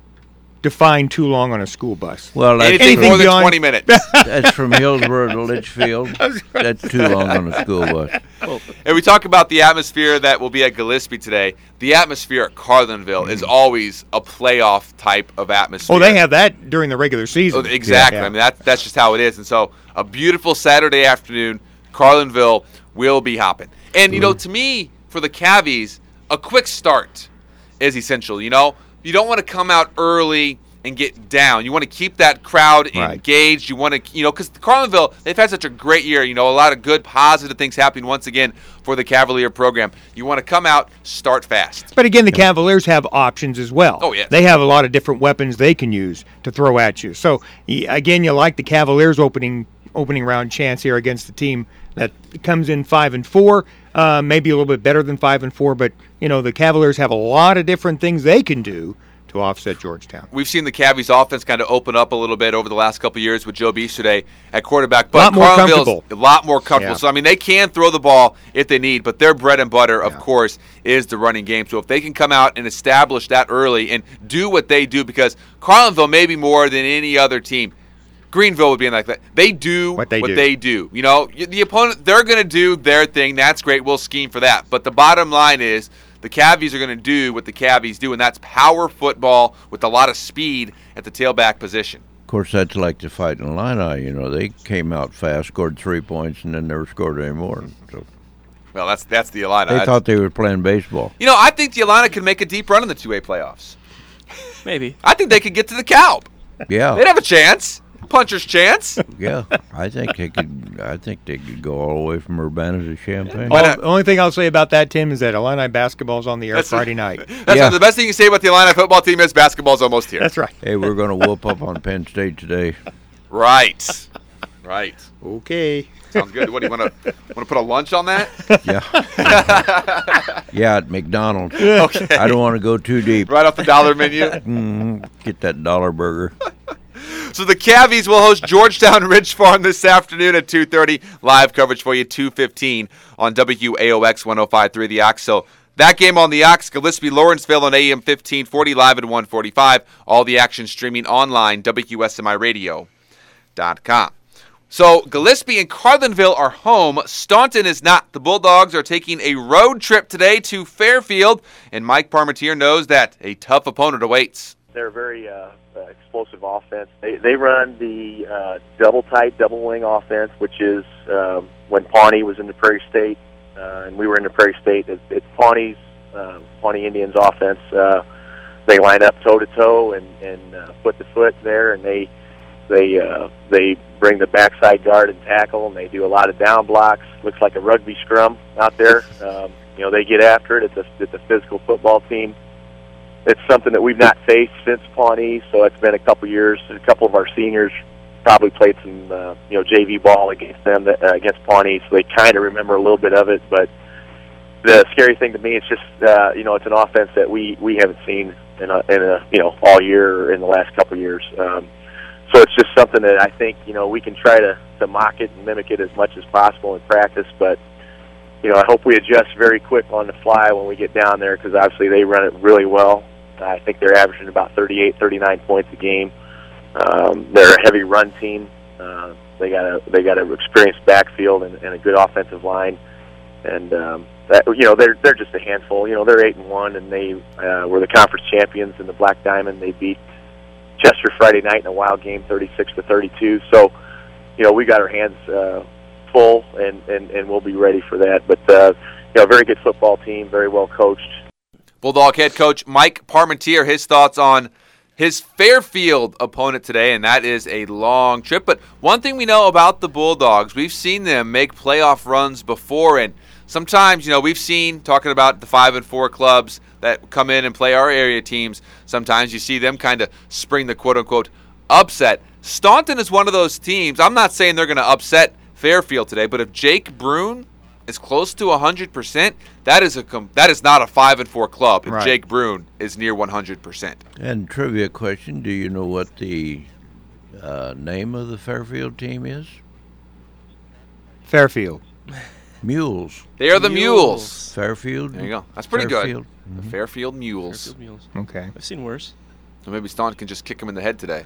define too long on a school bus. Well, that's Anything Anything more than beyond- twenty minutes. That's from Hillsborough to Litchfield. That's too long on a school bus. And we talk about the atmosphere that will be at Gillespie today. The atmosphere at Carlinville is always a playoff type of atmosphere. Oh, they have that during the regular season. Oh, exactly. Yeah. I mean, that, that's just how it is. And so a beautiful Saturday afternoon, Carlinville will be hopping. And, you know, to me, for the Cavies, a quick start is essential. You know, you don't want to come out early and get down. You want to keep that crowd Right. engaged. You want to, you know, because Carlinville, they've had such a great year. You know, a lot of good, positive things happening once again for the Cavalier program. You want to come out, start fast. But again, the Cavaliers have options as well. Oh, yes. They have a lot of different weapons they can use to throw at you. So, y- again, you like the Cavaliers opening opening round chance here against the team that comes in five and four, uh, maybe a little bit better than five and four. But you know, the Cavaliers have a lot of different things they can do to offset Georgetown. We've seen the Cavies offense kind of open up a little bit over the last couple of years with Joe Easterday at quarterback. But Lot more Carlinville's comfortable. a lot more comfortable. Yeah. So, I mean, they can throw the ball if they need, but their bread and butter, of course, is the running game. So if they can come out and establish that early and do what they do, because Carlinville maybe more than any other team, Greenville would be like that. They do What they do. they do. You know, y- the opponent, they're going to do their thing. That's great. We'll scheme for that. But the bottom line is the Cavies are going to do what the Cavies do, and that's power football with a lot of speed at the tailback position. Of course, that's like the Fighting Illini. You know, they came out fast, scored three points, and then never scored any more. So Well, that's that's the Illini. they That's- thought they were playing baseball. you know, I think the Illini could make a deep run in the two A playoffs. Maybe. I think they could get to the Calb. Yeah, They'd have a chance. Puncher's chance. yeah. I think they could. I think they could go all the way from Urbana to Champaign. Why All, not? the only thing I'll say about that, Tim, is that Illini basketball's on the air That's- Friday night. That's Yeah. the best thing you can say about the Illini football team is basketball's almost here. That's right. Hey, we're going to whoop up on Penn State today. Right. Right. Okay. Sounds good. What do you want to want to put a lunch on that? Yeah. Yeah, at McDonald's. Okay. I don't want to go too deep. Right off the dollar menu. Mm, get that dollar burger. So the Cavies will host Georgetown Ridge Farm this afternoon at two thirty. Live coverage for you, two fifteen on W A O X one oh five point three The Ox. So that game on the Ox, Gillespie Lawrenceville on A M fifteen forty, live at one forty-five. All the action streaming online, W S M I radio dot com. So Gillespie and Carlinville are home. Staunton is not. The Bulldogs are taking a road trip today to Fairfield, and Mike Parmentier knows that a tough opponent awaits. They're a very uh, uh, explosive offense. They they run the uh, double tight, double wing offense, which is um, when Pawnee was in the Prairie State, uh, and we were in the Prairie State. It's, it's Pawnee's uh, Pawnee Indians offense. Uh, they line up toe to toe and and uh, foot to foot there, and they they uh, they bring the backside guard and tackle, and they do a lot of down blocks. Looks like a rugby scrum out there. Um, you know, they get after it. It's a it's a physical football team. It's something that we've not faced since Pawnee, so it's been a couple years. A couple of our seniors probably played some, uh, you know, J V ball against them, uh, against Pawnee, so they kind of remember a little bit of it. But the scary thing to me, it's just, uh, you know, it's an offense that we, we haven't seen in a, in a, you know, all year or in the last couple of years. Um, so it's just something that I think, you know, we can try to, to mock it and mimic it as much as possible in practice, but you know, I hope we adjust very quick on the fly when we get down there, because obviously they run it really well. I think they're averaging about thirty-eight, thirty-nine points a game. Um, they're a heavy run team. Uh, they got a they got an experienced backfield and, and a good offensive line, and um, that you know they're they're just a handful. You know, they're eight and one, and they uh, were the conference champions in the Black Diamond. They beat Chester Friday night in a wild game, thirty-six to thirty-two. So, you know, we got our hands uh, full, and, and, and we'll be ready for that. But uh, you know, very good football team, very well coached. Bulldog head coach Mike Parmentier, his thoughts on his Fairfield opponent today, and that is a long trip. But one thing we know about the Bulldogs, we've seen them make playoff runs before, and sometimes, you know, we've seen, talking about the five and four clubs that come in and play our area teams, sometimes you see them kind of spring the quote-unquote upset. Staunton is one of those teams. I'm not saying they're going to upset Fairfield today, but if Jake Brune is close to one hundred percent, that is a com- that is not a five and four club if Right. Jake Brune is near one hundred percent. And trivia question, do you know what the uh, name of the Fairfield team is? Fairfield. Mules. They are the Mules. Fairfield. There you go. That's pretty Fairfield. good. The Fairfield Mules. Fairfield Mules. Okay. I've seen worse. So maybe Staunton can just kick him in the head today.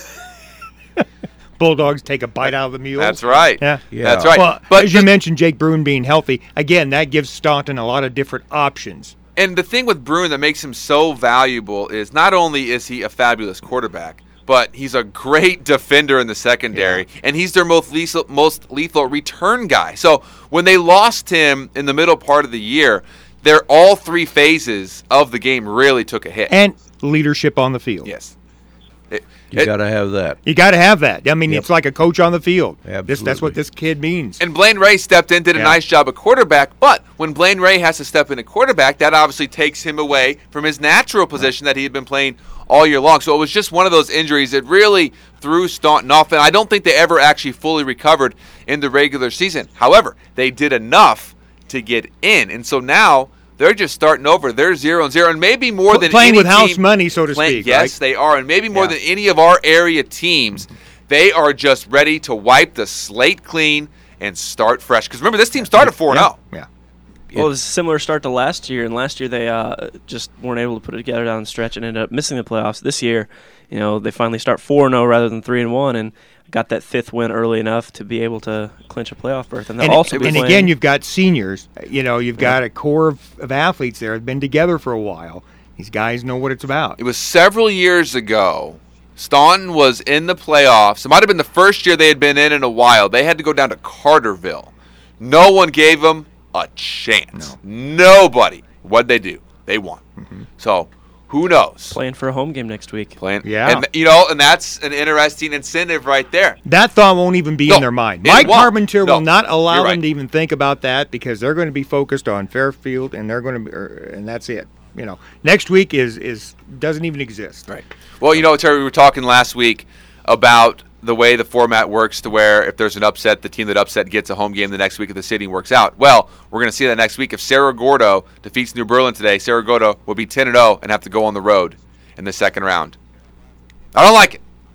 Bulldogs take a bite out of the mule. That's right. Yeah. Yeah. That's right. Well, But as you mentioned, Jake Brune being healthy, again, that gives Staunton a lot of different options. And the thing with Brune that makes him so valuable is not only is he a fabulous quarterback, but he's a great defender in the secondary, yeah. and he's their most lethal, most lethal return guy. So when they lost him in the middle part of the year, they're all three phases of the game really took a hit. And leadership on the field. Yes. It, You got to have that. You got to have that. I mean, Yep. it's like a coach on the field. Absolutely. This, that's what this kid means. And Blaine Ray stepped in, did a Yeah. nice job at quarterback, but when Blaine Ray has to step in at quarterback, that obviously takes him away from his natural position that he had been playing all year long. So it was just one of those injuries that really threw Staunton off, and I don't think they ever actually fully recovered in the regular season. However, they did enough to get in, and so now they're just starting over. They're zero and zero, and maybe more than Playing any with house team- money, so to play- speak, Yes, right? they are, and maybe more Yeah. than any of our area teams. They are just ready to wipe the slate clean and start fresh. Because remember, this team started four and oh. Yeah. Well, it was a similar start to last year, and last year they uh, just weren't able to put it together down the stretch and ended up missing the playoffs. This year, you know, they finally start four and oh rather than three and one, and got that fifth win early enough to be able to clinch a playoff berth. And they'll And, also be and playing, again, you've got seniors. You know, you've got a core of, of athletes there have been together for a while. These guys know what it's about. It was several years ago. Staunton was in the playoffs. It might have been the first year they had been in in a while. They had to go down to Carterville. No one gave them a chance. No. Nobody. What'd they do? They won. Mm-hmm. So, who knows? playing for a home game next week. Playing, Yeah. And, you know, and that's an interesting incentive right there. That thought won't even be No, in their mind. it Mike won't. Parmentier No, will not allow you're them right. to even think about that because they're going to be focused on Fairfield, and they're going to, be, er, and that's it. You know, next week is is doesn't even exist. Right. Well, you know, Terry, we were talking last week about the way the format works to where if there's an upset, the team that upset gets a home game the next week if the seeding works out. Well, we're going to see that next week. If Cerro Gordo defeats New Berlin today, Cerro Gordo will be ten and oh and have to go on the road in the second round. I don't like it.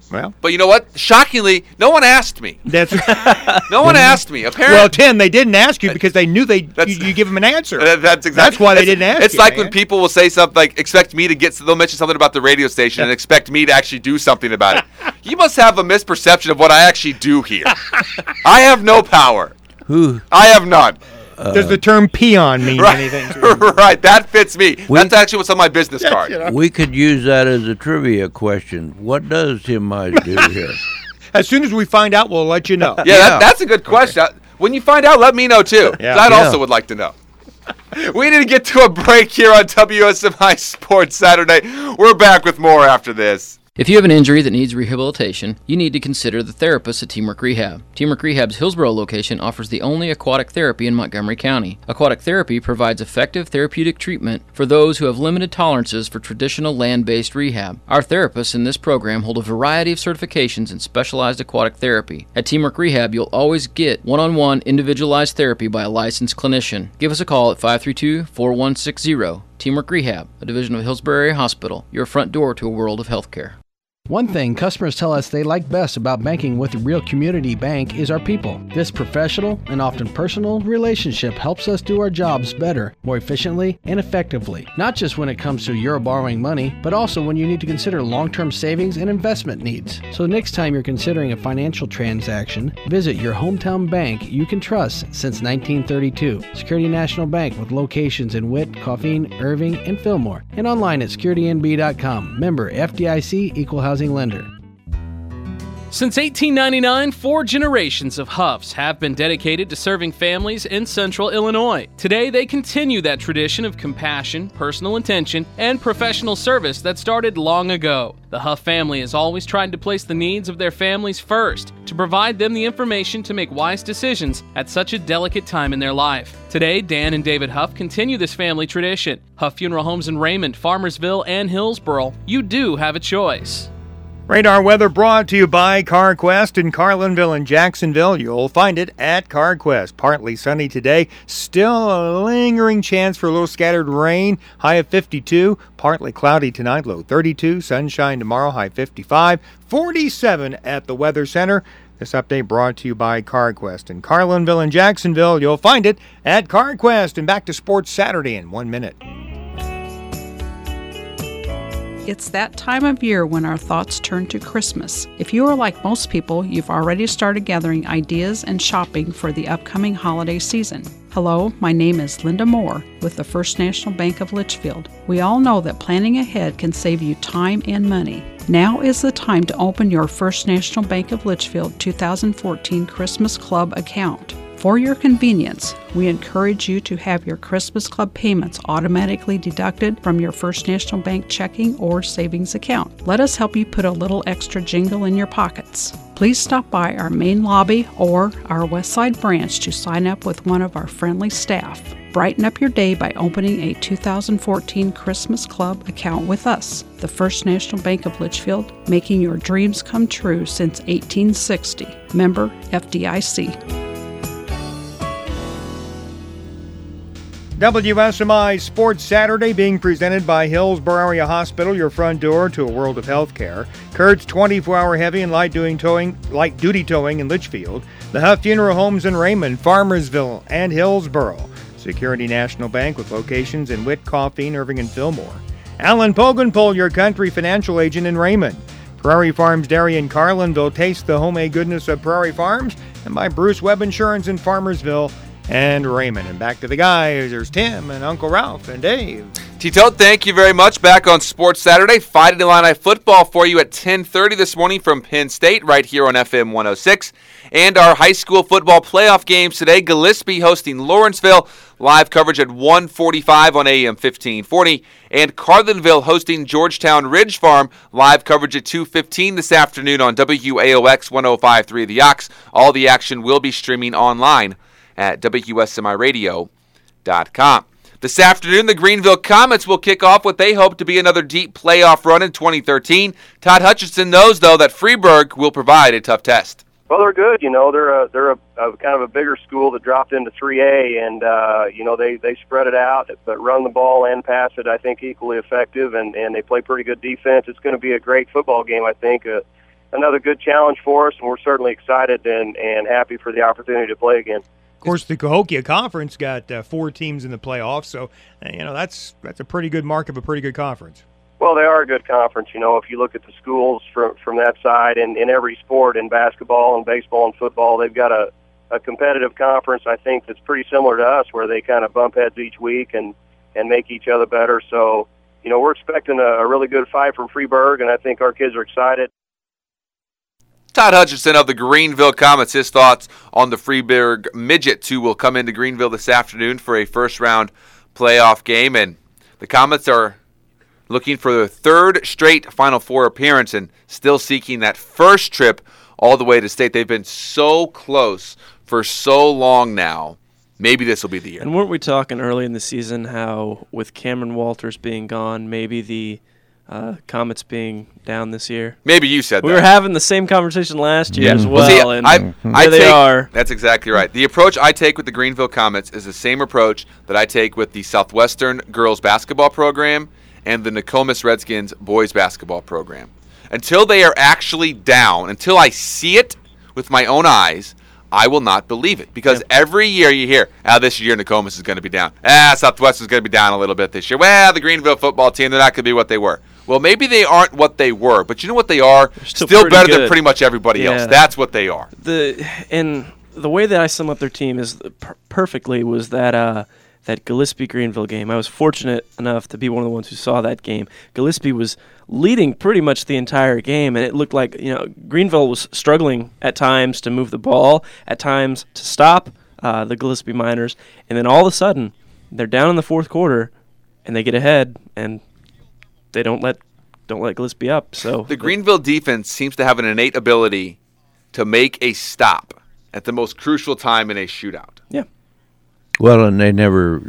Well, but you know what? Shockingly, no one asked me. That's no one asked me. Apparently, well, Tim, they didn't ask you because they knew they you, you give them an answer. That, that's exactly. That's why they didn't ask. It's you, like man. when people will say something like, expect me to get. They'll mention something about the radio station and expect me to actually do something about it. You must have a misperception of what I actually do here. I have no power. Who? I have none. Uh, Does the term peon mean right. anything to you? Right, that fits me. We, That's actually what's on my business card. You know. We could use that as a trivia question. What does Tim Mize do here? As soon as we find out, we'll let you know. Yeah, yeah. That, that's a good question. Okay. When you find out, let me know too. Yeah. I yeah. also would like to know. We need to get to a break here on W S M I Sports Saturday. We're back with more after this. If you have an injury that needs rehabilitation, you need to consider the therapists at Teamwork Rehab. Teamwork Rehab's Hillsboro location offers the only aquatic therapy in Montgomery County. Aquatic therapy provides effective therapeutic treatment for those who have limited tolerances for traditional land-based rehab. Our therapists in this program hold a variety of certifications in specialized aquatic therapy. At Teamwork Rehab, you'll always get one-on-one individualized therapy by a licensed clinician. Give us a call at five three two, four one six zero. Teamwork Rehab, a division of Hillsboro Area Hospital, your front door to a world of healthcare. One thing customers tell us they like best about banking with a real community bank is our people. This professional and often personal relationship helps us do our jobs better, more efficiently, and effectively. Not just when it comes to your borrowing money, but also when you need to consider long-term savings and investment needs. So next time you're considering a financial transaction, visit your hometown bank you can trust since nineteen thirty-two. Security National Bank with locations in Witt, Coffeen, Irving, and Fillmore. And online at security n b dot com. Member F D I C, Equal Housing Lender. Since eighteen ninety-nine, four generations of Huffs have been dedicated to serving families in central Illinois. Today, they continue that tradition of compassion, personal attention, and professional service that started long ago. The Huff family has always tried to place the needs of their families first, to provide them the information to make wise decisions at such a delicate time in their life. Today, Dan and David Huff continue this family tradition. Huff Funeral Homes in Raymond, Farmersville, and Hillsboro. You do have a choice. Radar weather brought to you by CarQuest in Carlinville and Jacksonville. You'll find it at CarQuest. Partly sunny today. Still a lingering chance for a little scattered rain. High of fifty-two. Partly cloudy tonight. Low thirty-two. Sunshine tomorrow. High fifty-five. forty-seven at the Weather Center. This update brought to you by CarQuest in Carlinville and Jacksonville. You'll find it at CarQuest. And back to Sports Saturday in one minute. It's that time of year when our thoughts turn to Christmas. If you are like most people, you've already started gathering ideas and shopping for the upcoming holiday season. Hello, my name is Linda Moore with the First National Bank of Litchfield. We all know that planning ahead can save you time and money. Now is the time to open your First National Bank of Litchfield two thousand fourteen Christmas Club account. For your convenience, we encourage you to have your Christmas Club payments automatically deducted from your First National Bank checking or savings account. Let us help you put a little extra jingle in your pockets. Please stop by our main lobby or our Westside branch to sign up with one of our friendly staff. Brighten up your day by opening a two thousand fourteen Christmas Club account with us, the First National Bank of Litchfield, making your dreams come true since eighteen sixty. Member F D I C. W S M I Sports Saturday being presented by Hillsboro Area Hospital, your front door to a world of healthcare. Kurt's twenty-four hour heavy and light duty towing, light duty towing in Litchfield. The Huff Funeral Homes in Raymond, Farmersville, and Hillsboro. Security National Bank with locations in Witt, Coffeen, Irving, and Fillmore. Alan Pogenpole, your country financial agent in Raymond. Prairie Farms Dairy in Carlinville. Taste the homemade goodness of Prairie Farms. And by Bruce Webb Insurance in Farmersville and Raymond. And back to the guys. There's Tim and Uncle Ralph and Dave. Tito, thank you very much. Back on Sports Saturday. Fighting Illini football for you at ten thirty this morning from Penn State right here on F M one oh six. And our high school football playoff games today. Gillespie hosting Lawrenceville. Live coverage at one forty-five on A M fifteen forty. And Carlinville hosting Georgetown Ridge Farm. Live coverage at two fifteen this afternoon on W A O X one oh five point three The Ox. All the action will be streaming online at W S M I radio dot com. This afternoon, the Greenville Comets will kick off what they hope to be another deep playoff run in twenty thirteen. Todd Hutchinson knows, though, that Freeburg will provide a tough test. Well, they're good. You know, they're a, they're a, a kind of a bigger school that dropped into three A, and uh, you know they they spread it out, but run the ball and pass it, I think, equally effective, and and they play pretty good defense. It's going to be a great football game, I think. Uh, another good challenge for us, and we're certainly excited and, and happy for the opportunity to play again. Of course, the Cahokia Conference got uh, four teams in the playoffs, so uh, you know that's that's a pretty good mark of a pretty good conference. Well, they are a good conference. You know, if you look at the schools from from that side, and in every sport, in basketball and baseball and football, they've got a, a competitive conference, I think, that's pretty similar to us, where they kind of bump heads each week and, and make each other better. So, you know, we're expecting a, a really good fight from Freeburg, and I think our kids are excited. Todd Hutchinson of the Greenville Comets, his thoughts on the Freeburg Midgets, who will come into Greenville this afternoon for a first-round playoff game. And the Comets are looking for their third straight Final Four appearance and still seeking that first trip all the way to state. They've been so close for so long now. Maybe this will be the year. And weren't we talking early in the season how with Cameron Walters being gone, maybe the uh, Comets being down this year? Maybe you said we that. We were having the same conversation last year yes. as well, well see, and I, here I they take, are. That's exactly right. The approach I take with the Greenville Comets is the same approach that I take with the Southwestern girls basketball program and the Nokomis Redskins boys basketball program. Until they are actually down, until I see it with my own eyes, I will not believe it. Because yeah. every year you hear, ah, this year Nokomis is going to be down. Ah, Southwestern is going to be down a little bit this year. Well, the Greenville football team, they're not going to be what they were. Well, maybe they aren't what they were, but you know what they are? They're still still better good. than pretty much everybody yeah. else. That's what they are. The and the way that I sum up their team is per- perfectly was that uh, that Gillespie-Greenville game. I was fortunate enough to be one of the ones who saw that game. Gillespie was leading pretty much the entire game, and it looked like, you know, Greenville was struggling at times to move the ball, at times to stop uh, the Gillespie Miners, and then all of a sudden they're down in the fourth quarter and they get ahead and they don't let don't let Gillespie up. So the Greenville defense seems to have an innate ability to make a stop at the most crucial time in a shootout. Yeah. Well, and they never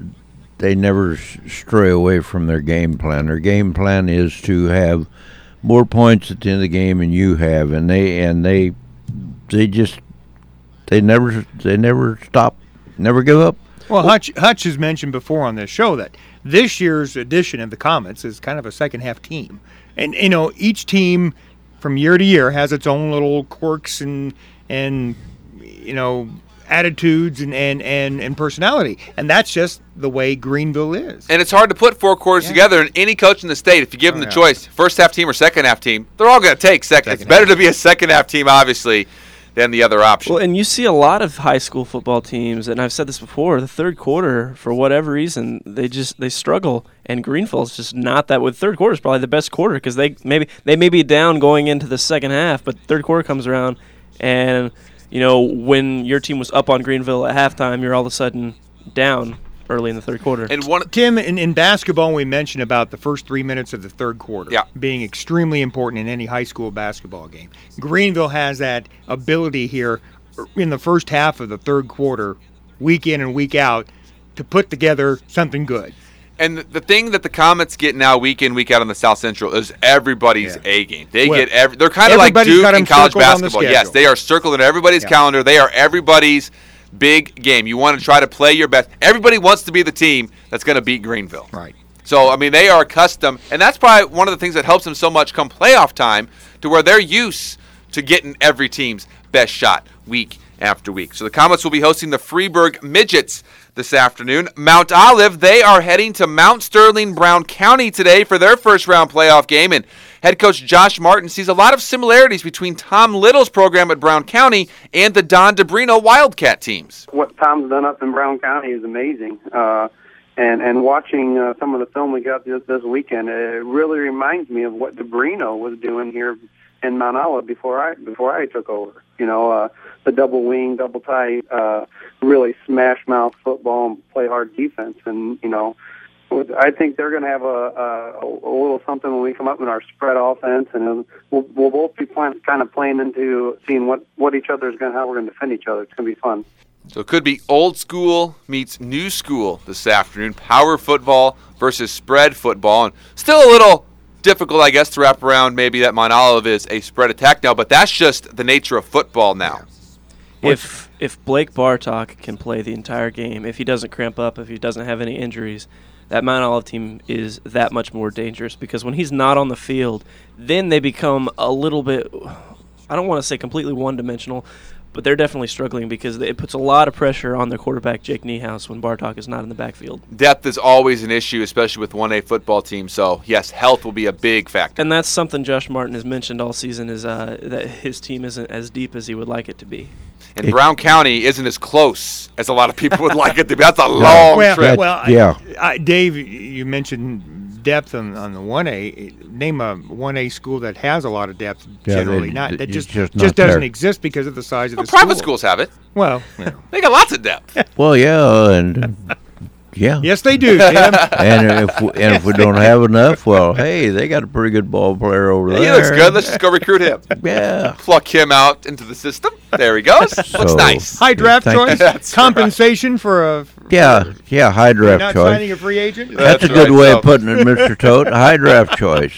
they never stray away from their game plan. Their game plan is to have more points at the end of the game than you have, and they and they they just they never they never stop, never give up. Well, Hutch, Hutch has mentioned before on this show that this year's edition of the Comets is kind of a second half team, and you know each team from year to year has its own little quirks and and you know. attitudes and, and, and, and personality. And that's just the way Greenville is. And it's hard to put four quarters yeah. together. And any coach in the state, if you give them oh, the yeah. choice, first half team or second half team, they're all going to take second. second. It's better to be a second half team, obviously, than the other option. Well, and you see a lot of high school football teams, and I've said this before, the third quarter, for whatever reason, they just they struggle. And Greenville's just not that. With third quarter is probably the best quarter because they maybe they may be down going into the second half, but third quarter comes around and you know, when your team was up on Greenville at halftime, you're all of a sudden down early in the third quarter. And one, Tim, in, in basketball, we mentioned about the first three minutes of the third quarter yeah. being extremely important in any high school basketball game. Greenville has that ability here in the first half of the third quarter, week in and week out, to put together something good. And the thing that the Comets get now week in, week out on the South Central is everybody's yeah. A game. They well, get every, they're kind of like Duke in college basketball. Yes, they are circled in everybody's yeah. calendar. They are everybody's big game. You want to try to play your best. Everybody wants to be the team that's going to beat Greenville. Right. So, I mean, they are accustomed, and that's probably one of the things that helps them so much come playoff time, to where they're used to getting every team's best shot week after week. So the Comets will be hosting the Freeburg Midgets this afternoon. Mount Olive, they are heading to Mount Sterling, Brown County today for their first round playoff game. And head coach Josh Martin sees a lot of similarities between Tom Little's program at Brown County and the Don DeBrino Wildcat teams. What Tom's done up in Brown County is amazing. Uh, and and watching uh, some of the film we got this, this weekend, it really reminds me of what DeBrino was doing here in Mount Olive before I before I took over. You know, uh, the double wing, double tight, uh, really smash mouth football and play hard defense. And, you know, I think they're going to have a, a, a little something when we come up in our spread offense, and we'll, we'll both be playing, kind of playing into seeing what, what each other's going to, how we're going to defend each other. It's going to be fun. So it could be old school meets new school this afternoon. Power football versus spread football. And still a little difficult, I guess, to wrap around maybe that Mount Olive is a spread attack now, but that's just the nature of football now. If if Blake Bartok can play the entire game, if he doesn't cramp up, if he doesn't have any injuries, that Mount Olive team is that much more dangerous because when he's not on the field, then they become a little bit, I don't want to say completely one-dimensional, but they're definitely struggling because it puts a lot of pressure on their quarterback, Jake Niehaus, when Bartok is not in the backfield. Depth is always an issue, especially with one A football teams. So, yes, health will be a big factor. And that's something Josh Martin has mentioned all season is uh, that his team isn't as deep as he would like it to be. And Brown County isn't as close as a lot of people would like it to be. That's a long well, trip. Well, yeah. I, I, Dave, you mentioned depth on, on the one A. Name a one A school that has a lot of depth. Yeah, generally, they- not that it's just just just, not doesn't there. exist because of the size of Well, the private school. schools have it. Well, yeah. They got lots of depth. Well, yeah, and yeah. Yes, they do, Tim. and if we, and if we don't have enough, well, hey, they got a pretty good ball player over there. He looks good. Let's just go recruit him. Yeah. Pluck him out into the system. There he goes. Looks So, nice. High draft Thank choice, you. That's compensation for a Yeah, yeah, high draft not choice. signing a free agent. That's, That's a good right, way so- of putting it, Mister Tote. High draft choice.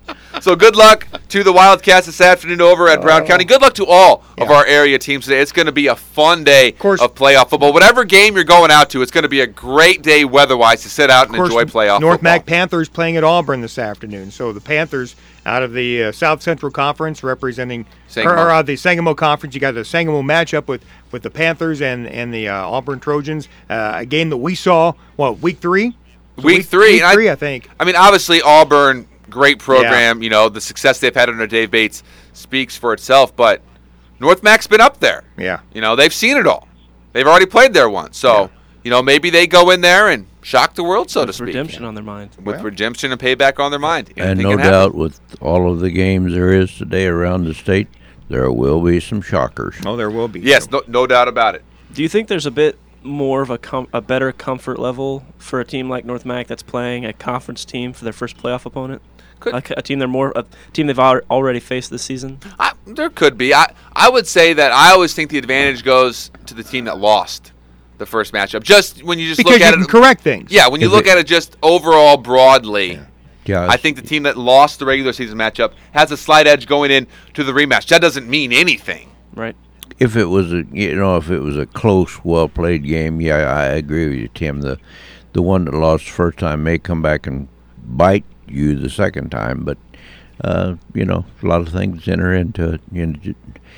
So good luck to the Wildcats this afternoon over at Brown County. Good luck to all of our area teams today. It's going to be a fun day of, course. of playoff football. Whatever game you're going out to, it's going to be a great day weather-wise to sit out and Of course, enjoy playoff North football. Mac Panthers playing at Auburn this afternoon. So the Panthers out of the uh, South Central Conference representing Sangamo. or, or uh, the Sangamo Conference. You got the Sangamo matchup with, with the Panthers and and the uh, Auburn Trojans. Uh, a game that we saw, what, week three? Was it Week three. Week and three, I, think. I mean, obviously, Auburn, great program. You know, the success they've had under Dave Bates speaks for itself. But North Mac's been up there. Yeah. You know, they've seen it all. They've already played there once. So, you know, maybe they go in there and shock the world, so to With speak. redemption on their mind. With Well. redemption and payback on their mind. And Anything no can happen. doubt, with all of the games there is today around the state, there will be some shockers. Oh, there will be. Yes, no, no doubt about it. Do you think there's a bit more of a com- a better comfort level for a team like North Mac that's playing a conference team for their first playoff opponent? Could- Like a team they're more a team they've al- already faced this season. I, there could be. I, I would say that I always think the advantage goes to the team that lost the first matchup. Just when you just Because look you at can it. correct things. Yeah, when you If look it- at it just overall broadly, Yeah, I think the team that lost the regular season matchup has a slight edge going in to the rematch. That doesn't mean anything. Right. if it was a you know if it was a close, well played game, yeah, I agree with you, Tim. The the one that lost the first time may come back and bite you the second time, but uh, you know a lot of things enter into it. You know,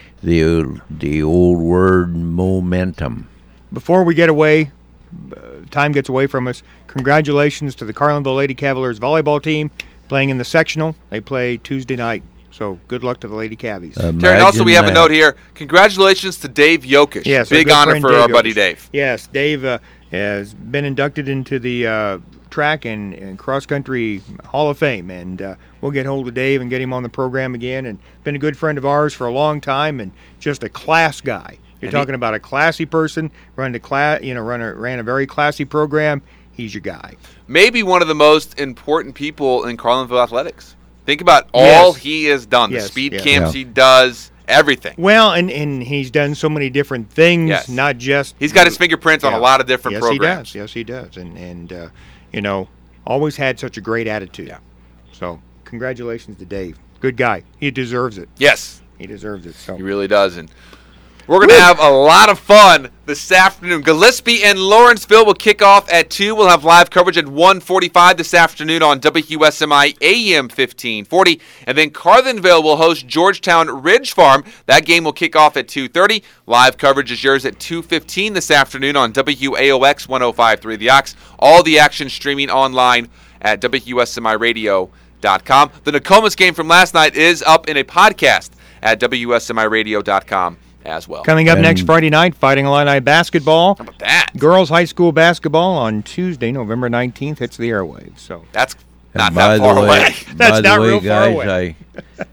the the old word momentum. Before we get away, uh, time gets away from us. Congratulations to the Carlinville Lady Cavaliers volleyball team playing in the sectional. They play Tuesday night. So good luck to the Lady Cavies. Terry, also we have a note here. Congratulations to Dave Yokish. Yes, our big good honor friend for Dave our buddy Yokish. Dave. Yes, Dave uh, has been inducted into the uh, track and, and cross country Hall of Fame, and uh, we'll get hold of Dave and get him on the program again. And been a good friend of ours for a long time, and just a class guy. You're And he- talking about a classy person, run a class, you know, run a, ran a very classy program. He's your guy. Maybe one of the most important people in Carlinville athletics. Think about all Yes. he has done. Yes, The speed yes. camps Yeah. he does, everything. Well, and, and he's done so many different things, Yes. not just. He's got his fingerprints on Yeah. a lot of different yes, programs. he does. Yes, he does. And, and uh, you know, always had such a great attitude. Yeah. So, congratulations to Dave. Good guy. He deserves it. Yes, He deserves it. So, he really does. And we're going to have a lot of fun this afternoon. Gillespie and Lawrenceville will kick off at two. We'll have live coverage at one forty-five this afternoon on W S M I A M fifteen forty. And then Carlinville will host Georgetown Ridge Farm. That game will kick off at two thirty. Live coverage is yours at two fifteen this afternoon on W A O X one oh five point three The Ox. All the action streaming online at W S M I radio dot com. The Nokomis game from last night is up in a podcast at W S M I radio dot com. As well. coming up And- next Friday night, Fighting Illini basketball. How about that? Girls high school basketball on Tuesday, November nineteenth, hits the airwaves. So, That's And not by that far the way, away. That's by not the way, real far guys, away. I,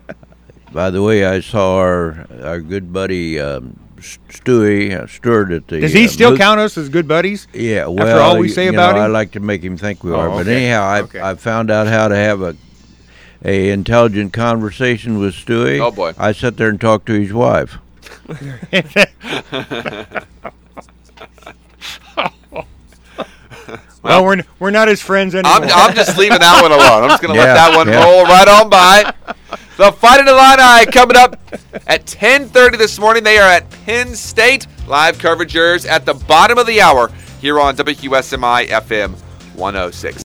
by the way, I saw our our good buddy um, Stewie uh, Stewart at the. does he uh, still booth- count us as good buddies? Yeah, well, all we you- say you about know, I him? like to make him think we Oh, are. But okay. anyhow, I Okay. I found out how to have a a intelligent conversation with Stewie. Oh, boy. I sat there and talked to his wife. Well, we're, n- we're not his friends anymore. I'm, I'm just leaving that one alone. I'm just going to Yeah, let that one yeah. roll right on by. The Fighting Illini coming up at ten thirty this morning. They are at Penn State. Live coverage yours at the bottom of the hour here on W S M I F M one oh six.